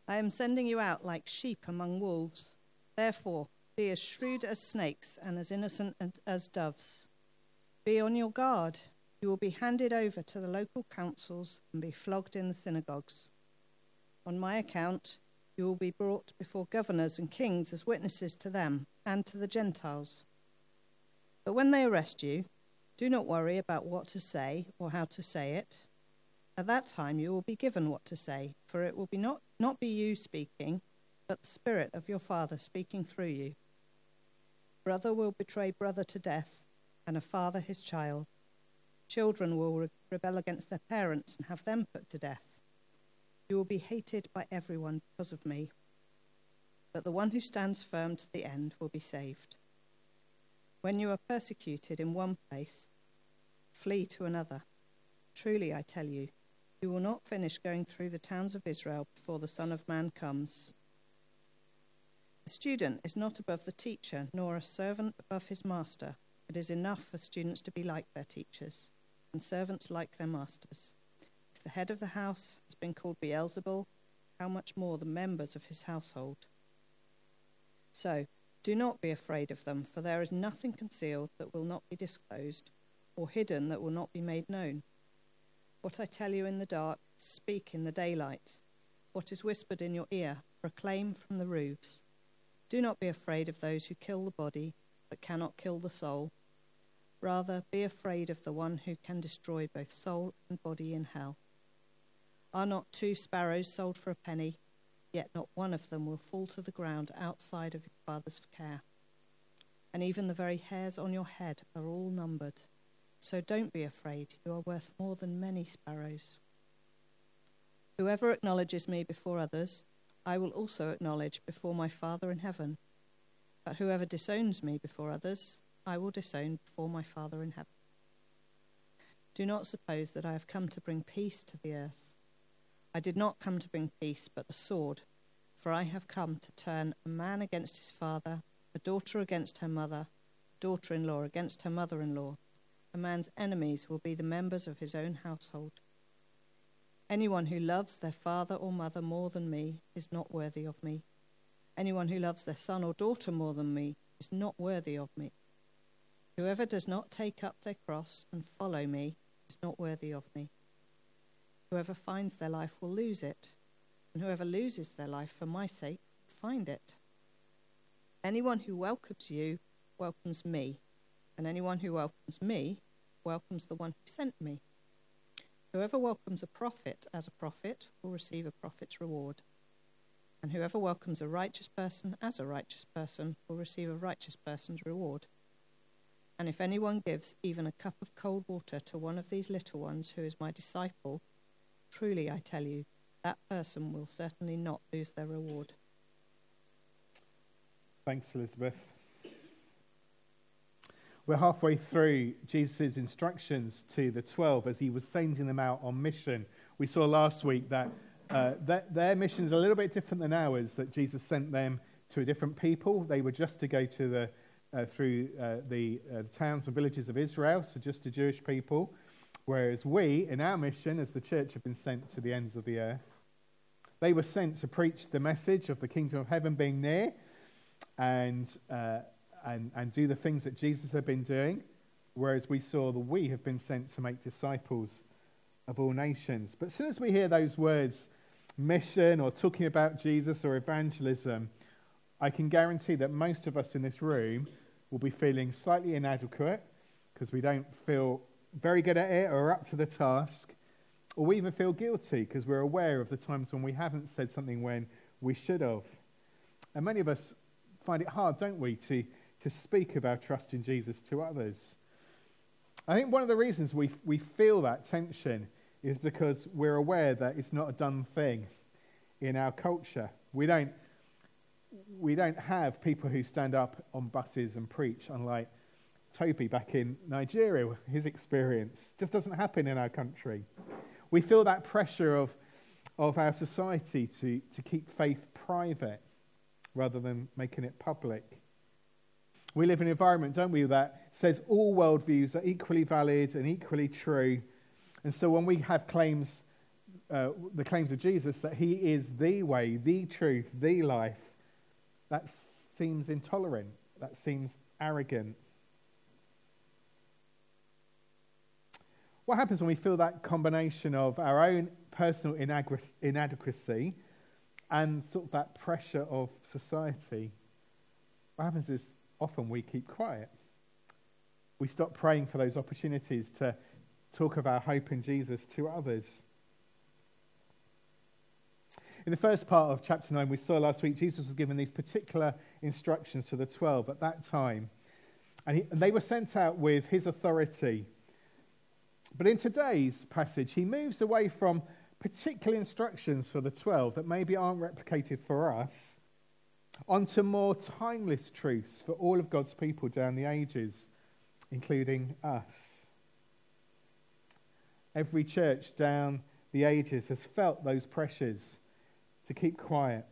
I am sending you out like sheep among wolves. Therefore, be as shrewd as snakes and as innocent as doves. Be on your guard. You will be handed over to the local councils and be flogged in the synagogues. On my account, you will be brought before governors and kings as witnesses to them and to the Gentiles. But when they arrest you, do not worry about what to say or how to say it. At that time you will be given what to say, for it will be not be you speaking, but the Spirit of your Father speaking through you. Brother will betray brother to death, and a father his child. Children will rebel against their parents and have them put to death. You will be hated by everyone because of me, but the one who stands firm to the end will be saved. When you are persecuted in one place, flee to another. Truly, I tell you, you will not finish going through the towns of Israel before the Son of Man comes. The student is not above the teacher, nor a servant above his master. It is enough for students to be like their teachers, and servants like their masters. If the head of the house has been called Beelzebul, how much more the members of his household? So, do not be afraid of them, for there is nothing concealed that will not be disclosed, or hidden that will not be made known. What I tell you in the dark, speak in the daylight. What is whispered in your ear, proclaim from the roofs. Do not be afraid of those who kill the body, but cannot kill the soul. Rather, be afraid of the one who can destroy both soul and body in hell. Are not 2 sparrows sold for a penny? Yet not one of them will fall to the ground outside of your Father's care. And even the very hairs on your head are all numbered. So don't be afraid, you are worth more than many sparrows. Whoever acknowledges me before others, I will also acknowledge before my Father in heaven. But whoever disowns me before others, I will disown before my Father in heaven. Do not suppose that I have come to bring peace to the earth. I did not come to bring peace, but a sword, for I have come to turn a man against his father, a daughter against her mother, a daughter-in-law against her mother-in-law. A man's enemies will be the members of his own household. Anyone who loves their father or mother more than me is not worthy of me. Anyone who loves their son or daughter more than me is not worthy of me. Whoever does not take up their cross and follow me is not worthy of me. Whoever finds their life will lose it, and whoever loses their life for my sake will find it. Anyone who welcomes you welcomes me, and anyone who welcomes me welcomes the one who sent me. Whoever welcomes a prophet as a prophet will receive a prophet's reward, and whoever welcomes a righteous person as a righteous person will receive a righteous person's reward. And if anyone gives even a cup of cold water to one of these little ones who is my disciple, truly, I tell you, that person will certainly not lose their reward. Thanks, Elizabeth. We're halfway through Jesus' instructions to the 12 as he was sending them out on mission. We saw last week that their mission is a little bit different than ours, that Jesus sent them to a different people. They were just to go to through the towns and villages of Israel, so just to Jewish people. Whereas we, in our mission, as the church, have been sent to the ends of the earth. They were sent to preach the message of the kingdom of heaven being near and do the things that Jesus had been doing. Whereas we saw that we have been sent to make disciples of all nations. But as soon as we hear those words, mission or talking about Jesus or evangelism, I can guarantee that most of us in this room will be feeling slightly inadequate because we don't feel very good at it or up to the task, or we even feel guilty because we're aware of the times when we haven't said something when we should have. And many of us find it hard, don't we, to speak of our trust in Jesus to others. I think one of the reasons we feel that tension is because we're aware that it's not a done thing in our culture. We don't have people who stand up on buses and preach, unlike Toby back in Nigeria. His experience just doesn't happen in our country. We feel that pressure of our society to keep faith private rather than making it public. We live in an environment, don't we, that says all worldviews are equally valid and equally true. And so when we have claims the claims of Jesus that he is the way, the truth, the life, that seems intolerant. That seems arrogant. What happens when we feel that combination of our own personal inadequacy and sort of that pressure of society? What happens is often we keep quiet. We stop praying for those opportunities to talk of our hope in Jesus to others. In the first part of chapter 9, we saw last week, Jesus was given these particular instructions to the 12 at that time. And they were sent out with his authority. But in today's passage, he moves away from particular instructions for the 12 that maybe aren't replicated for us, onto more timeless truths for all of God's people down the ages, including us. Every church down the ages has felt those pressures to keep quiet.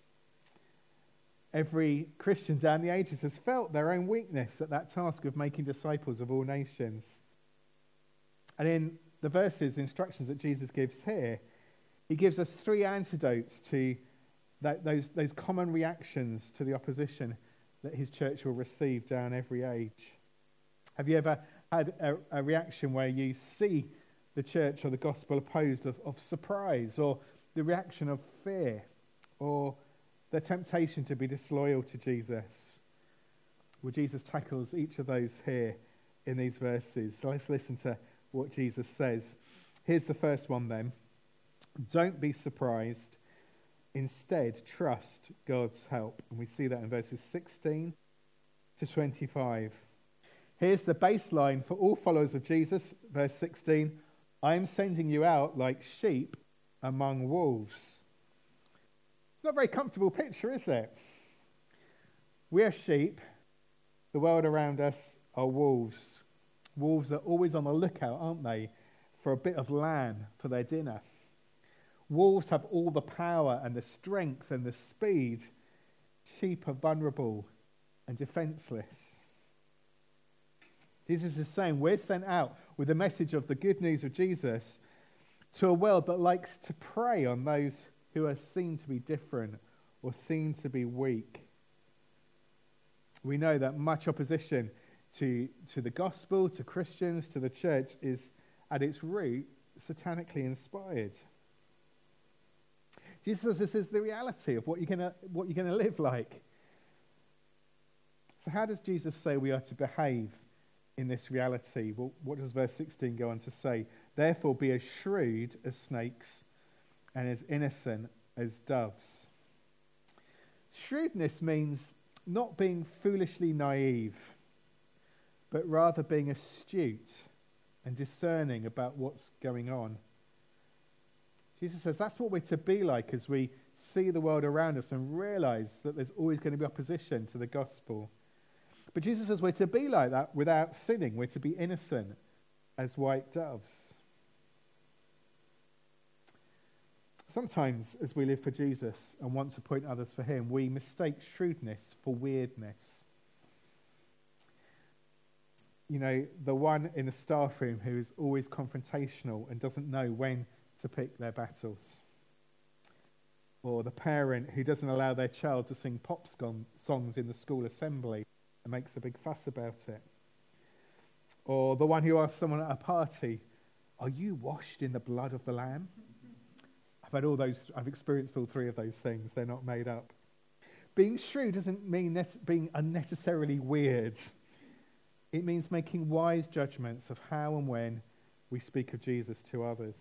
Every Christian down the ages has felt their own weakness at that task of making disciples of all nations. And in the verses, the instructions that Jesus gives here, he gives us 3 antidotes to those common reactions to the opposition that his church will receive down every age. Have you ever had a reaction where you see the church or the gospel opposed of surprise, or the reaction of fear, or the temptation to be disloyal to Jesus? Well, Jesus tackles each of those here in these verses. So let's listen to what Jesus says. Here's the first one then. Don't be surprised. Instead, trust God's help. And we see that in verses 16 to 25. Here's the baseline for all followers of Jesus. Verse 16, I am sending you out like sheep among wolves. It's not a very comfortable picture, is it? We are sheep. The world around us are wolves. Wolves are always on the lookout, aren't they, for a bit of lamb for their dinner. Wolves have all the power and the strength and the speed. Sheep are vulnerable and defenseless. Jesus is saying we're sent out with the message of the good news of Jesus to a world that likes to prey on those who are seen to be different or seen to be weak. We know that much opposition to the gospel, to Christians, to the church is at its root satanically inspired. Jesus says this is the reality of what you're going to live like. So how does Jesus say we are to behave in this reality? Well, what does verse 16 go on to say? Therefore be as shrewd as snakes and as innocent as doves. Shrewdness means not being foolishly naive, but rather being astute and discerning about what's going on. Jesus says that's what we're to be like as we see the world around us and realize that there's always going to be opposition to the gospel. But Jesus says we're to be like that without sinning. We're to be innocent as white doves. Sometimes as we live for Jesus and want to point others for him, we mistake shrewdness for weirdness. You know, the one in the staff room who is always confrontational and doesn't know when to pick their battles. Or the parent who doesn't allow their child to sing pop songs in the school assembly and makes a big fuss about it. Or the one who asks someone at a party, are you washed in the blood of the Lamb? I've experienced all 3 of those things. They're not made up. Being shrewd doesn't mean being unnecessarily weird. It means making wise judgments of how and when we speak of Jesus to others.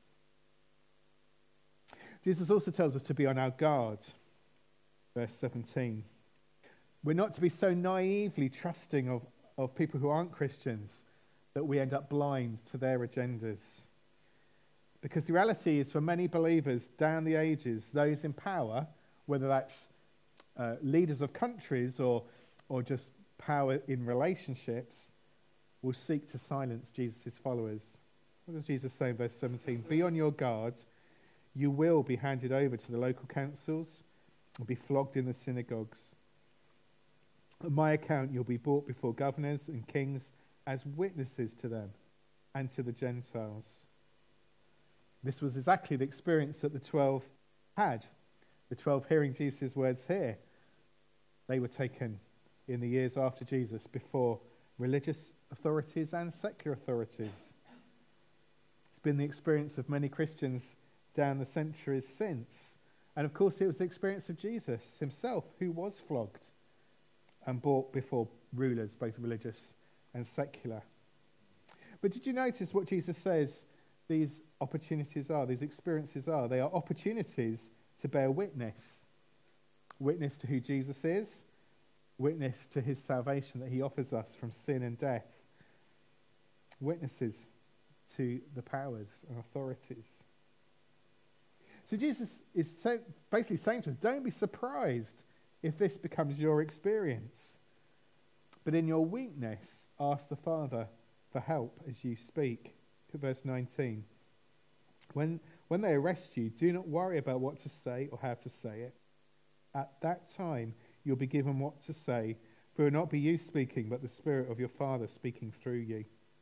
Jesus also tells us to be on our guard. Verse 17. We're not to be so naively trusting of people who aren't Christians that we end up blind to their agendas. Because the reality is for many believers down the ages, those in power, whether that's leaders of countries or just power in relationships, will seek to silence Jesus' followers. What does Jesus say in verse 17? Be on your guard. You will be handed over to the local councils and be flogged in the synagogues. On my account, you'll be brought before governors and kings as witnesses to them and to the Gentiles. This was exactly the experience that the 12 had. The 12 hearing Jesus' words here. They were taken in the years after Jesus before religious authorities and secular authorities. It's been the experience of many Christians down the centuries since. And of course it was the experience of Jesus himself, who was flogged and brought before rulers, both religious and secular. But did you notice what Jesus says these opportunities are, these experiences are? They are opportunities to bear witness. Witness to who Jesus is, witness to his salvation that he offers us from sin and death. Witnesses to the powers and authorities. So Jesus is basically saying to us, don't be surprised if this becomes your experience. But in your weakness, ask the Father for help as you speak. Look at verse 19. When they arrest you, do not worry about what to say or how to say it. At that time, you'll be given what to say, for it will not be you speaking, but the Spirit of your Father speaking through you.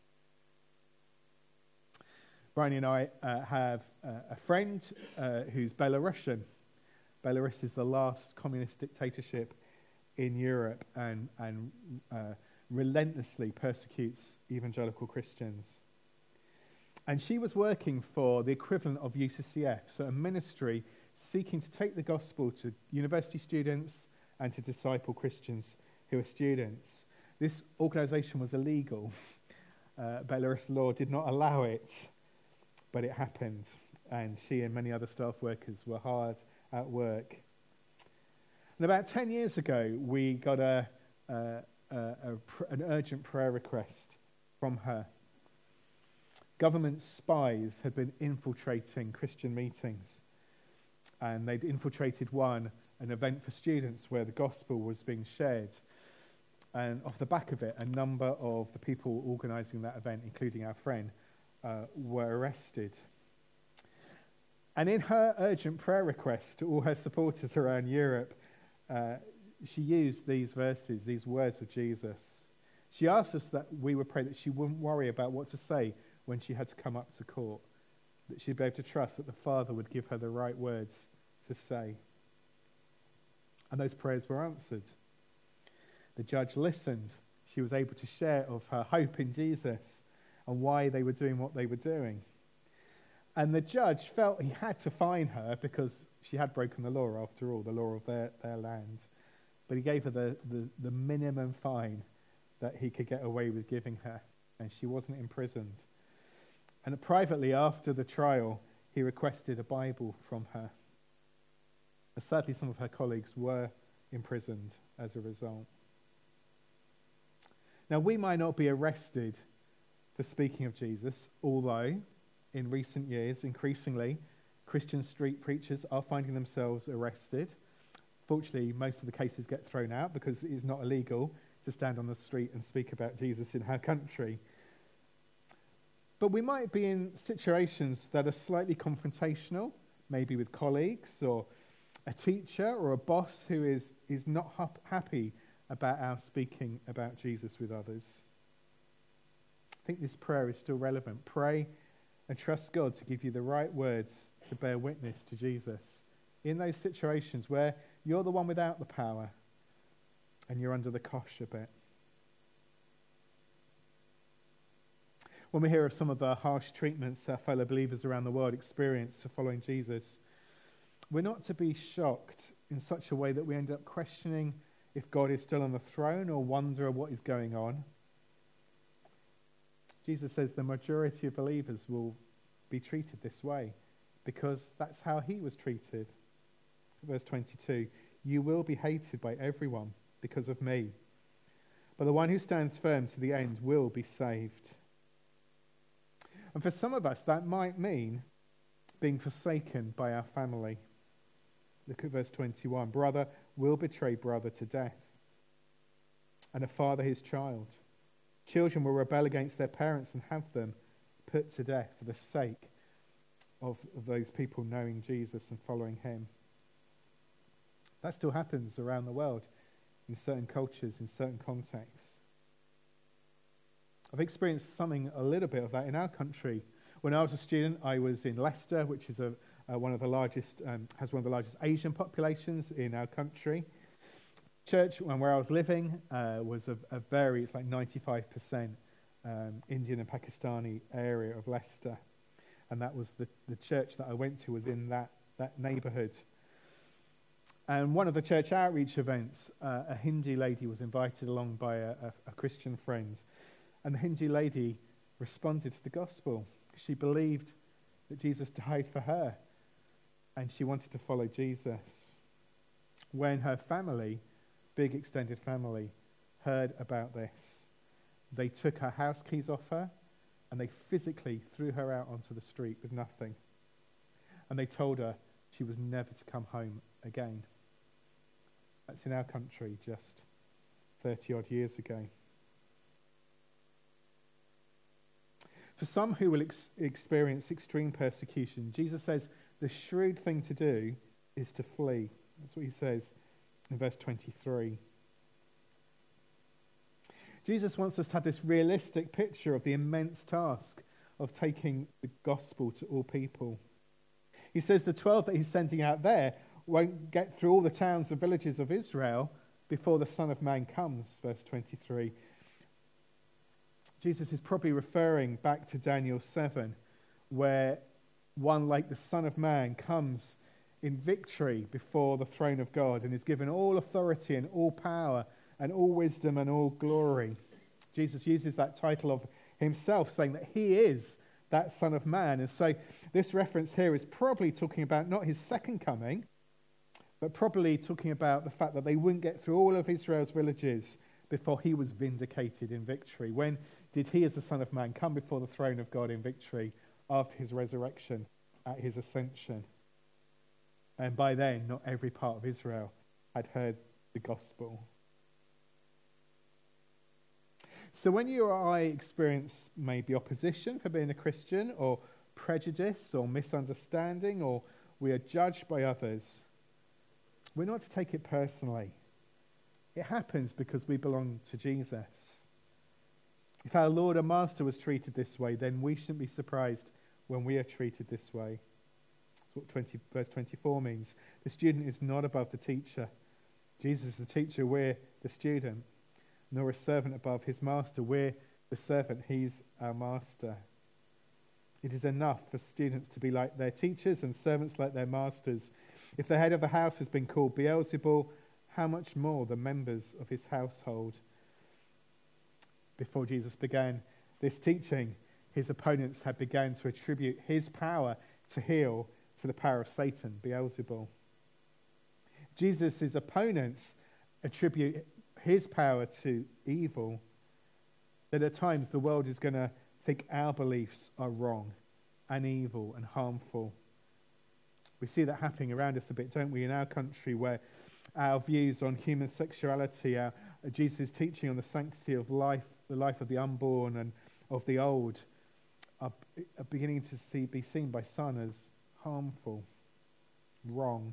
Bryony and I have a friend who's Belarusian. Belarus is the last communist dictatorship in Europe and relentlessly persecutes evangelical Christians. And she was working for the equivalent of UCCF, so a ministry seeking to take the gospel to university students and to disciple Christians who are students. This organisation was illegal. Belarus law did not allow it, but it happened. And she and many other staff workers were hard at work. And about 10 years ago, we got an urgent prayer request from her. Government spies had been infiltrating Christian meetings, and they'd infiltrated an event for students where the gospel was being shared. And off the back of it, a number of the people organising that event, including our friend, were arrested. And in her urgent prayer request to all her supporters around Europe, she used these verses, these words of Jesus. She asked us that we would pray that she wouldn't worry about what to say when she had to come up to court, that she'd be able to trust that the Father would give her the right words to say. And those prayers were answered. The judge listened. She was able to share of her hope in Jesus and why they were doing what they were doing. And the judge felt he had to fine her because she had broken the law, after all, the law of their land. But he gave her the minimum fine that he could get away with giving her, and she wasn't imprisoned. And privately, after the trial, he requested a Bible from her. And sadly, some of her colleagues were imprisoned as a result. Now, we might not be arrested for speaking of Jesus, although in recent years, increasingly, Christian street preachers are finding themselves arrested. Fortunately, most of the cases get thrown out because it is not illegal to stand on the street and speak about Jesus in our country. But we might be in situations that are slightly confrontational, maybe with colleagues or a teacher or a boss who is not happy about our speaking about Jesus with others. I think this prayer is still relevant. Pray and trust God to give you the right words to bear witness to Jesus in those situations where you're the one without the power and you're under the cosh a bit. When we hear of some of the harsh treatments our fellow believers around the world experience for following Jesus, we're not to be shocked in such a way that we end up questioning if God is still on the throne or wonder what is going on. Jesus says the majority of believers will be treated this way because that's how he was treated. Verse 22, you will be hated by everyone because of me, but the one who stands firm to the end will be saved. And for some of us, that might mean being forsaken by our family. Look at verse 21. Brother will betray brother to death, and a father his child. Children will rebel against their parents and have them put to death for the sake of those people knowing Jesus and following him. That still happens around the world in certain cultures, in certain contexts. I've experienced something a little bit of that in our country. When I was a student, I was in Leicester, which is one of the largest, has one of the largest Asian populations in our country. Church where I was living was it's like 95% Indian and Pakistani area of Leicester. And that was the church that I went to was in that neighbourhood. And one of the church outreach events, a Hindu lady was invited along by a Christian friend. And the Hindu lady responded to the gospel. She believed that Jesus died for her. And she wanted to follow Jesus. When her family, big extended family, heard about this, they took her house keys off her and they physically threw her out onto the street with nothing. And they told her she was never to come home again. That's in our country just 30-odd years ago. For some who will experience extreme persecution, Jesus says the shrewd thing to do is to flee. That's what he says in verse 23. Jesus wants us to have this realistic picture of the immense task of taking the gospel to all people. He says the 12 that he's sending out there won't get through all the towns and villages of Israel before the Son of Man comes, verse 23. Jesus is probably referring back to Daniel 7, where one like the Son of Man comes in victory before the throne of God and is given all authority and all power and all wisdom and all glory. Jesus uses that title of himself, saying that he is that Son of Man. And so this reference here is probably talking about not his second coming, but probably talking about the fact that they wouldn't get through all of Israel's villages before he was vindicated in victory. When did he, as the Son of Man, come before the throne of God in victory? After his resurrection, at his ascension. And by then, not every part of Israel had heard the gospel. So when you or I experience maybe opposition for being a Christian, or prejudice or misunderstanding, or we are judged by others, we're not to take it personally. It happens because we belong to Jesus. If our Lord and Master was treated this way, then we shouldn't be surprised when we are treated this way. That's what verse 24 means. The student is not above the teacher. Jesus is the teacher, we're the student. Nor a servant above his master. We're the servant, he's our master. It is enough for students to be like their teachers and servants like their masters. If the head of the house has been called Beelzebul, how much more the members of his household? Before Jesus began this teaching, his opponents had begun to attribute his power to heal to the power of Satan, Beelzebul. Jesus' opponents attribute his power to evil, that at times the world is going to think our beliefs are wrong and evil and harmful. We see that happening around us a bit, don't we, in our country, where our views on human sexuality, Jesus' teaching on the sanctity of life, the life of the unborn and of the old, are beginning to be seen by some as harmful, wrong.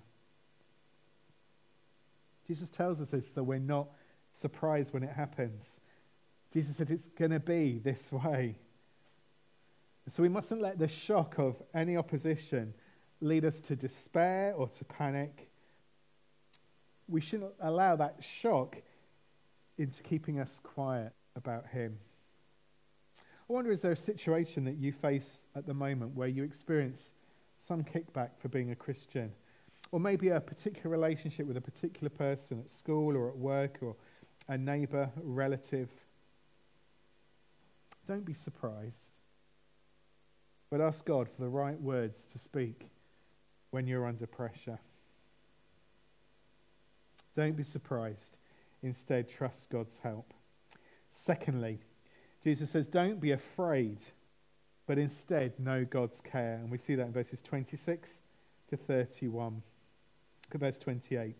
Jesus tells us this so we're not surprised when it happens. Jesus said it's going to be this way. So we mustn't let the shock of any opposition lead us to despair or to panic. We shouldn't allow that shock into keeping us quiet about him. I wonder, is there a situation that you face at the moment where you experience some kickback for being a Christian? Or maybe a particular relationship with a particular person at school or at work or a neighbour, a relative. Don't be surprised, but ask God for the right words to speak when you're under pressure. Don't be surprised. Instead, trust God's help. Secondly, Jesus says, don't be afraid, but instead know God's care. And we see that in verses 26 to 31. Look at verse 28.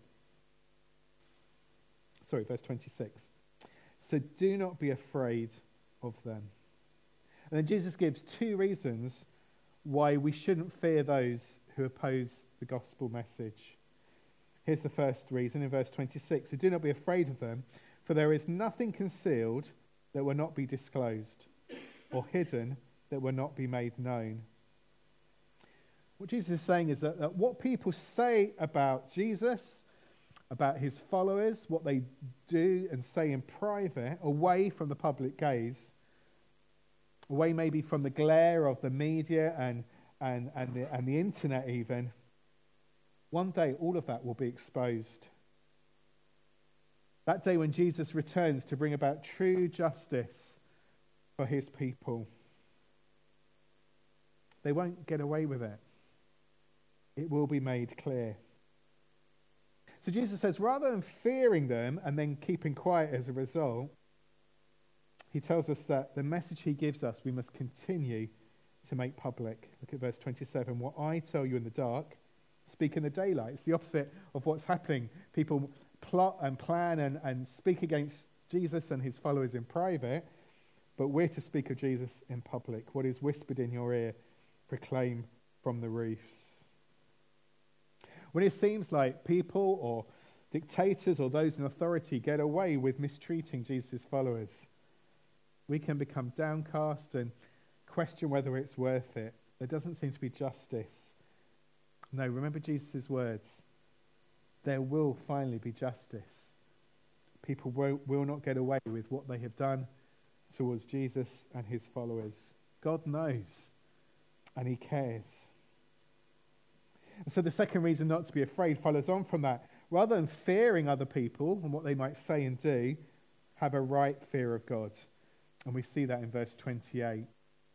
Verse 26. So do not be afraid of them. And then Jesus gives two reasons why we shouldn't fear those who oppose the gospel message. Here's the first reason in verse 26. So do not be afraid of them, for there is nothing concealed that will not be disclosed, or hidden that will not be made known What Jesus is saying is that what people say about Jesus, about his followers, what they do and say in private, away from the public gaze, away maybe from the glare of the media and the internet even, one day all of that will be exposed. That day when Jesus returns to bring about true justice for his people. They won't get away with it. It will be made clear. So Jesus says, rather than fearing them and then keeping quiet as a result, he tells us that the message he gives us, we must continue to make public. Look at verse 27. What I tell you in the dark, speak in the daylight. It's the opposite of what's happening. People plot and plan and speak against Jesus and his followers in private, but we're to speak of Jesus in public. What is whispered in your ear, proclaim from the roofs. When it seems like people or dictators or those in authority get away with mistreating Jesus' followers, we can become downcast and question whether it's worth it. There doesn't seem to be justice. No, remember Jesus' words. There will finally be justice. People will not get away with what they have done towards Jesus and his followers. God knows, and he cares. And so the second reason not to be afraid follows on from that. Rather than fearing other people and what they might say and do, have a right fear of God. And we see that in verse 28.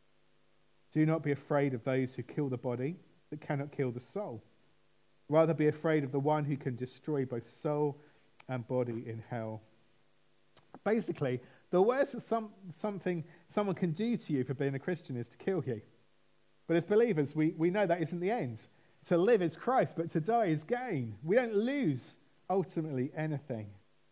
Do not be afraid of those who kill the body, but cannot kill the soul. Rather be afraid of the one who can destroy both soul and body in hell. Basically, the worst that something someone can do to you for being a Christian is to kill you. But as believers, we know that isn't the end. To live is Christ, but to die is gain. We don't lose ultimately anything.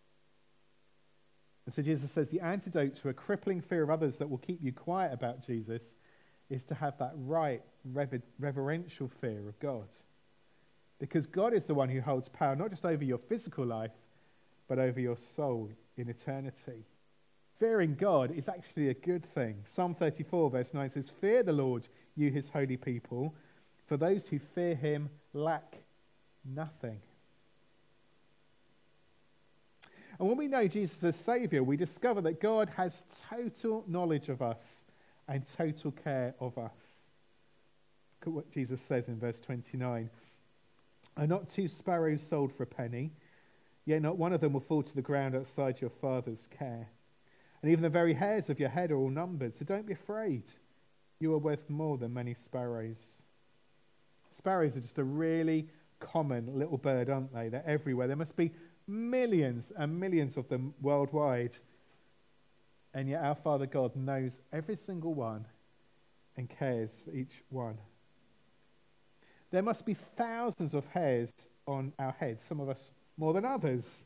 And so Jesus says the antidote to a crippling fear of others that will keep you quiet about Jesus is to have that right reverential fear of God. Because God is the one who holds power not just over your physical life, but over your soul in eternity. Fearing God is actually a good thing. Psalm 34 verse 9 says, "Fear the Lord, you his holy people, for those who fear him lack nothing." And when we know Jesus as Saviour, we discover that God has total knowledge of us and total care of us. Look at what Jesus says in verse 29. "Are not 2 sparrows sold for a penny? Yet not one of them will fall to the ground outside your Father's care. And even the very hairs of your head are all numbered, so don't be afraid. You are worth more than many sparrows." Sparrows are just a really common little bird, aren't they? They're everywhere. There must be millions and millions of them worldwide. And yet our Father God knows every single one and cares for each one. There must be thousands of hairs on our heads, some of us more than others.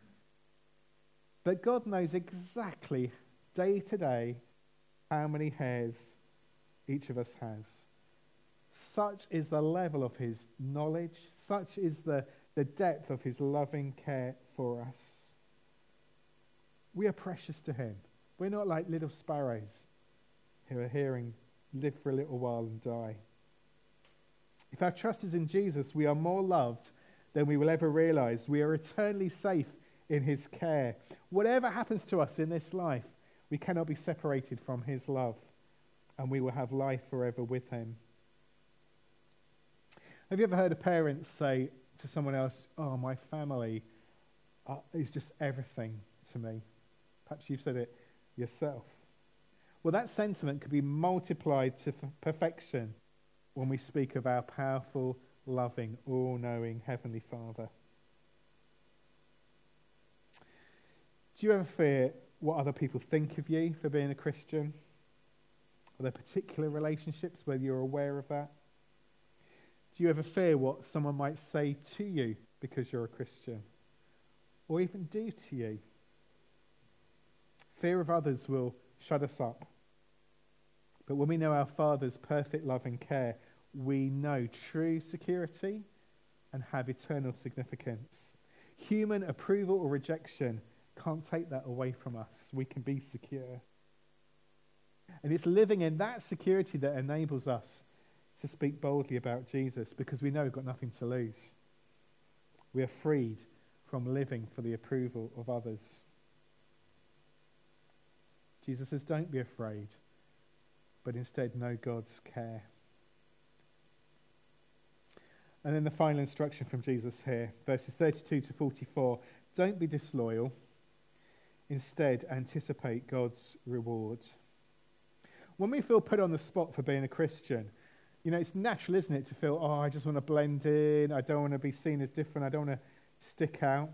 But God knows exactly, day to day, how many hairs each of us has. Such is the level of his knowledge, such is the depth of his loving care for us. We are precious to him. We're not like little sparrows who are here and live for a little while and die. If our trust is in Jesus, we are more loved than we will ever realize. We are eternally safe in his care. Whatever happens to us in this life, we cannot be separated from his love, and we will have life forever with him. Have you ever heard a parent say to someone else, "Oh, my family is just everything to me"? Perhaps you've said it yourself. Well, that sentiment could be multiplied to perfection when we speak of our powerful, loving, all-knowing Heavenly Father. Do you ever fear what other people think of you for being a Christian? Are there particular relationships where you're aware of that? Do you ever fear what someone might say to you because you're a Christian? Or even do to you? Fear of others will shut us up. But when we know our Father's perfect love and care, we know true security and have eternal significance. Human approval or rejection can't take that away from us. We can be secure. And it's living in that security that enables us to speak boldly about Jesus because we know we've got nothing to lose. We are freed from living for the approval of others. Jesus says, don't be afraid, but instead know God's care. And then the final instruction from Jesus here, verses 32 to 44, don't be disloyal. Instead, anticipate God's reward. When we feel put on the spot for being a Christian, it's natural, isn't it, to feel, I just want to blend in. I don't want to be seen as different. I don't want to stick out.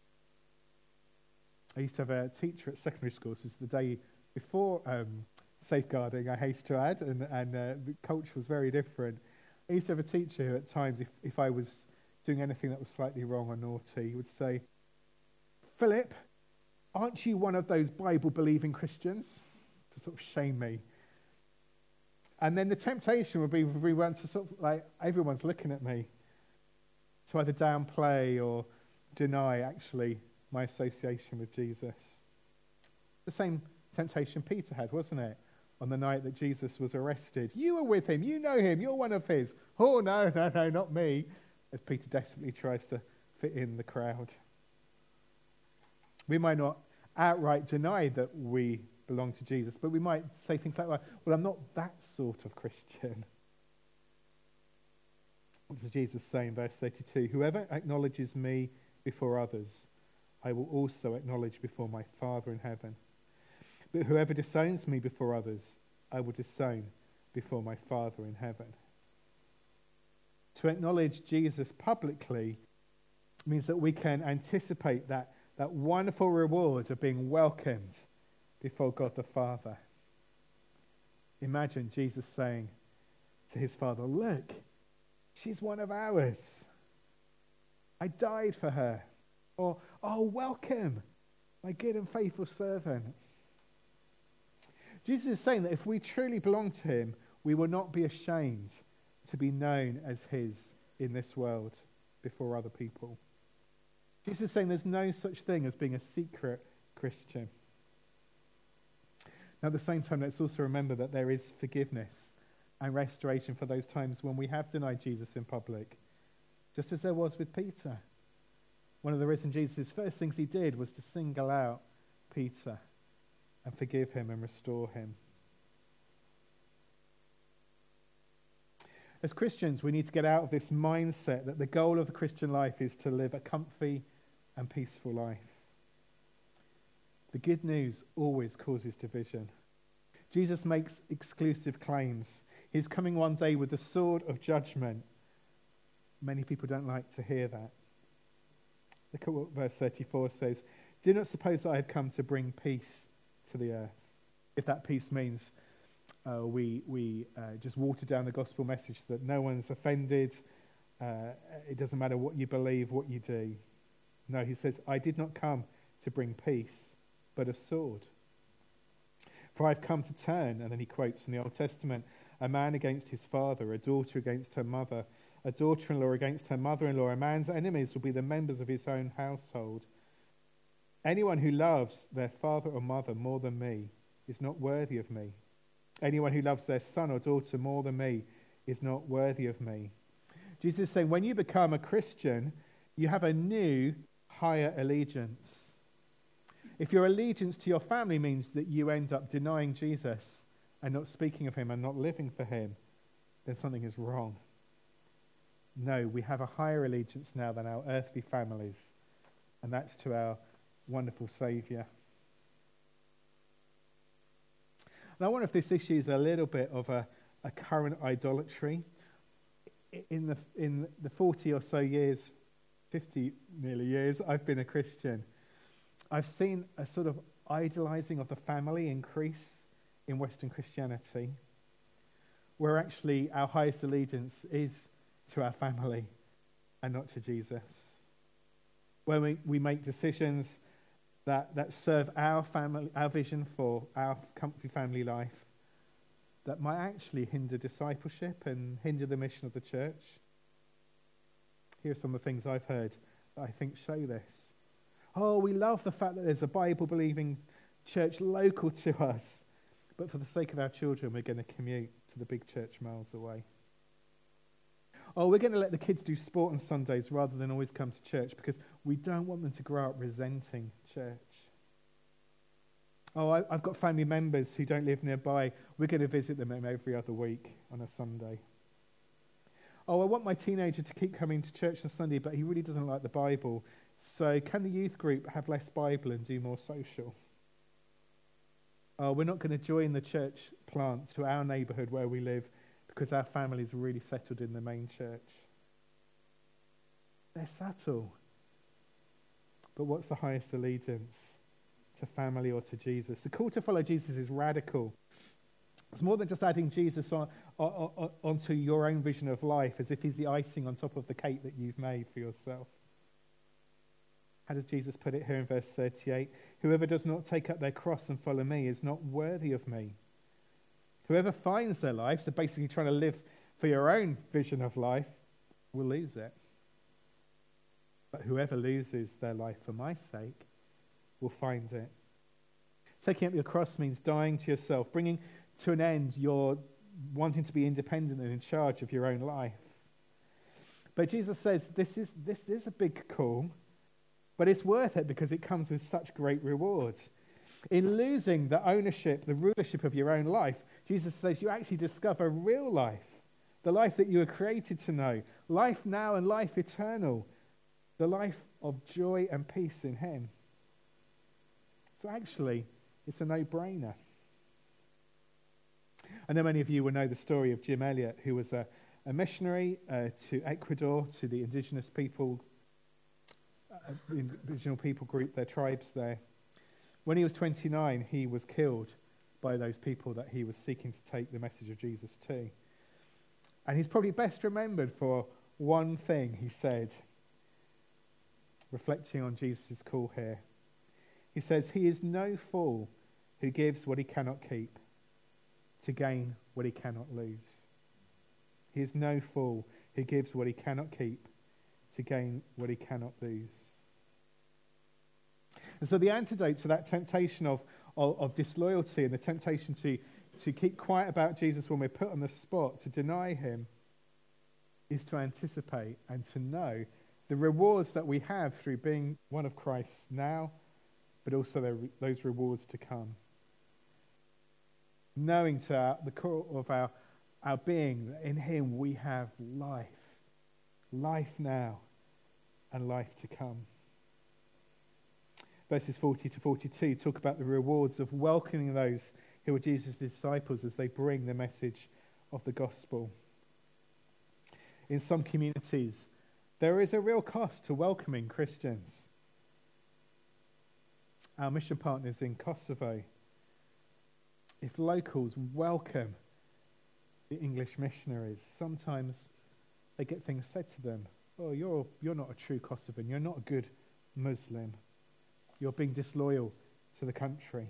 I used to have a teacher at secondary school. This is the day before safeguarding, I haste to add, and the culture was very different. I used to have a teacher who at times, if I was doing anything that was slightly wrong or naughty, would say, Philip, aren't you one of those Bible-believing Christians? To sort of shame me. And then the temptation would be if we went to sort of like, everyone's looking at me, to either downplay or deny actually my association with Jesus. The same temptation Peter had, wasn't it? On the night that Jesus was arrested. You were with him, you know him, you're one of his. Oh, no, not me. As Peter desperately tries to fit in the crowd. We might not outright deny that we belong to Jesus, but we might say things like, well, I'm not that sort of Christian. What does Jesus say in verse 32? Whoever acknowledges me before others, I will also acknowledge before my Father in heaven. But whoever disowns me before others, I will disown before my Father in heaven. To acknowledge Jesus publicly means that we can anticipate that wonderful reward of being welcomed before God the Father. Imagine Jesus saying to his Father, look, she's one of ours. I died for her. Or, oh, welcome, my good and faithful servant. Jesus is saying that if we truly belong to him, we will not be ashamed to be known as his in this world before other people. Jesus is saying there's no such thing as being a secret Christian. Now, at the same time, let's also remember that there is forgiveness and restoration for those times when we have denied Jesus in public, just as there was with Peter. One of the risen Jesus' first things he did was to single out Peter and forgive him and restore him. As Christians, we need to get out of this mindset that the goal of the Christian life is to live a comfy and peaceful life. The good news always causes division. Jesus makes exclusive claims. He's coming one day with the sword of judgment. Many people don't like to hear that. Look at what verse 34 says. Do not suppose that I have come to bring peace to the earth. If that peace means we just water down the gospel message that no one's offended, it doesn't matter what you believe, what you do. No, he says, I did not come to bring peace, but a sword. For I've come to turn, and then he quotes from the Old Testament, a man against his father, a daughter against her mother, a daughter-in-law against her mother-in-law. A man's enemies will be the members of his own household. Anyone who loves their father or mother more than me is not worthy of me. Anyone who loves their son or daughter more than me is not worthy of me. Jesus is saying when you become a Christian, you have a new, higher allegiance. If your allegiance to your family means that you end up denying Jesus and not speaking of him and not living for him, then something is wrong. No, we have a higher allegiance now than our earthly families, and that's to our wonderful Saviour. And I wonder if this issue is a little bit of a current idolatry. In the 40 or so years, 50 nearly years, I've been a Christian. I've seen a sort of idolizing of the family increase in Western Christianity, where actually our highest allegiance is to our family and not to Jesus. When we make decisions that serve our family, our vision for our comfy family life, that might actually hinder discipleship and hinder the mission of the church. Here are some of the things I've heard that I think show this. Oh, we love the fact that there's a Bible-believing church local to us, but for the sake of our children, we're going to commute to the big church miles away. Oh, we're going to let the kids do sport on Sundays rather than always come to church because we don't want them to grow up resenting church. Oh, I've got family members who don't live nearby. We're going to visit them every other week on a Sunday. Oh, I want my teenager to keep coming to church on Sunday, but he really doesn't like the Bible. So can the youth group have less Bible and do more social? Oh, we're not going to join the church plant to our neighbourhood where we live because our family's really settled in the main church. They're subtle. But what's the highest allegiance? To family or to Jesus? The call to follow Jesus is radical. It's more than just adding Jesus onto your own vision of life as if he's the icing on top of the cake that you've made for yourself. How does Jesus put it here in verse 38? Whoever does not take up their cross and follow me is not worthy of me. Whoever finds their life, so basically trying to live for your own vision of life, will lose it. But whoever loses their life for my sake will find it. Taking up your cross means dying to yourself, bringing to an end your wanting to be independent and in charge of your own life. But Jesus says this is a big call, but it's worth it because it comes with such great reward. In losing the ownership, the rulership of your own life, Jesus says you actually discover real life, the life that you were created to know, life now and life eternal, the life of joy and peace in him. So actually, it's a no-brainer. I know many of you will know the story of Jim Elliot, who was a missionary to Ecuador, to the indigenous people, the original people group, their tribes there. When he was 29, he was killed by those people that he was seeking to take the message of Jesus to. And he's probably best remembered for one thing he said, reflecting on Jesus' call here. He says, he is no fool who gives what he cannot keep to gain what he cannot lose. He is no fool who gives what he cannot keep to gain what he cannot lose. And so the antidote to that temptation of disloyalty and the temptation to keep quiet about Jesus when we're put on the spot, to deny him, is to anticipate and to know the rewards that we have through being one of Christ now, but also those rewards to come. Knowing to the core of our being that in him we have life now and life to come. Verses 40 to 42 talk about the rewards of welcoming those who are Jesus' disciples as they bring the message of the gospel. In some communities, there is a real cost to welcoming Christians. Our mission partners in Kosovo, if locals welcome the English missionaries, sometimes they get things said to them. Oh, you're not a true Kosovan. You're not a good Muslim. You're being disloyal to the country.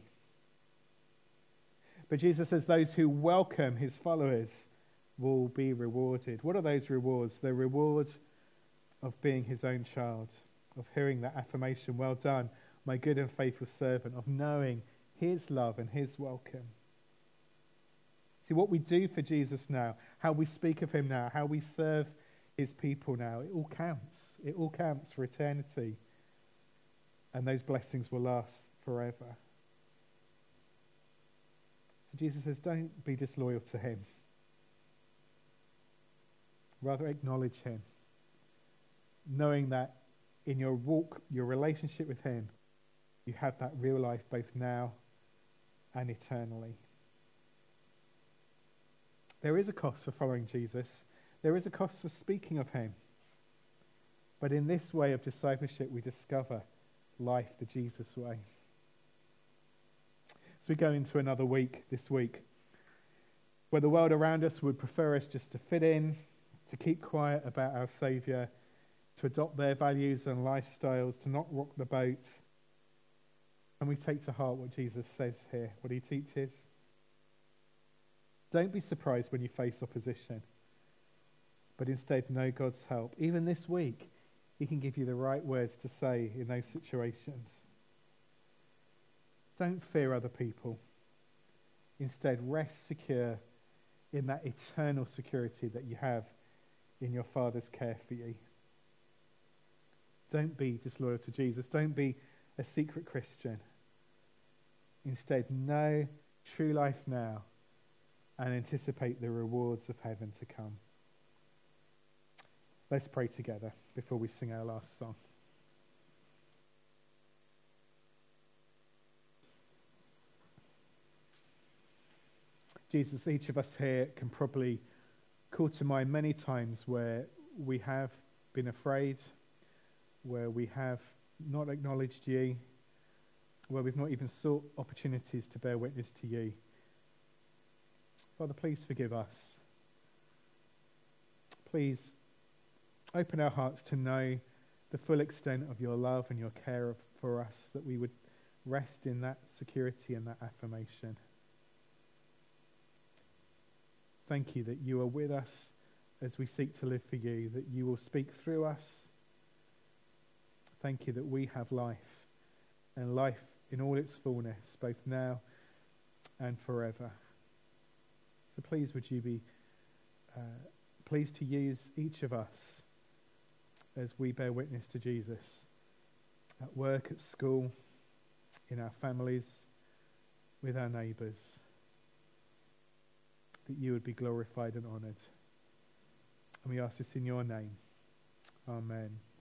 But Jesus says those who welcome his followers will be rewarded. What are those rewards? The rewards of being his own child, of hearing that affirmation, well done, my good and faithful servant, of knowing his love and his welcome. See, what we do for Jesus now, how we speak of him now, how we serve his people now, it all counts. It all counts for eternity. And those blessings will last forever. So Jesus says, don't be disloyal to him. Rather acknowledge him. Knowing that in your walk, your relationship with him, you have that real life both now and eternally. There is a cost for following Jesus. There is a cost for speaking of him. But in this way of discipleship, we discover life the Jesus way. As we go into another week this week, where the world around us would prefer us just to fit in, to keep quiet about our Saviour, to adopt their values and lifestyles, to not rock the boat, and we take to heart what Jesus says here, what he teaches. Don't be surprised when you face opposition, but instead know God's help. Even this week, he can give you the right words to say in those situations. Don't fear other people. Instead, rest secure in that eternal security that you have in your Father's care for you. Don't be disloyal to Jesus. Don't be a secret Christian. Instead, know true life now and anticipate the rewards of heaven to come. Let's pray together before we sing our last song. Jesus, each of us here can probably call to mind many times where we have been afraid, where we have not acknowledged you, where we've not even sought opportunities to bear witness to you. Father, please forgive us. Please open our hearts to know the full extent of your love and your care for us, that we would rest in that security and that affirmation. Thank you that you are with us as we seek to live for you, that you will speak through us. Thank you that we have life, and life in all its fullness, both now and forever. So please would you be pleased to use each of us as we bear witness to Jesus at work, at school, in our families, with our neighbours, that you would be glorified and honoured. And we ask this in your name. Amen.